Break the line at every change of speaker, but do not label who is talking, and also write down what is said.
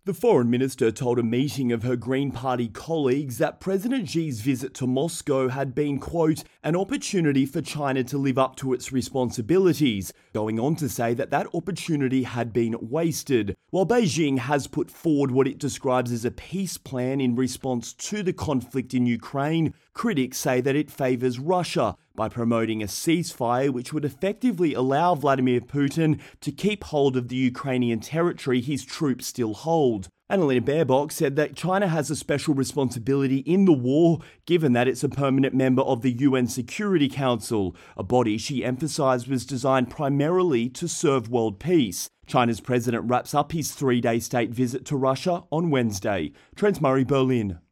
The foreign minister told a meeting of her Green Party colleagues that President Xi's visit to Moscow had been, quote, an opportunity for China to live up to its responsibilities, going on to say that that opportunity had been wasted. While Beijing has put forward what it describes as a peace plan in response to the conflict in Ukraine, critics say that it favours Russia by promoting a ceasefire which would effectively allow Vladimir Putin to keep hold of the Ukrainian territory his troops still hold. Annalena Baerbock said that China has a special responsibility in the war, given that it's a permanent member of the UN Security Council, a body she emphasised was designed primarily to serve world peace. China's president wraps up his 3-day state visit to Russia on Wednesday. Trent Murray, Berlin.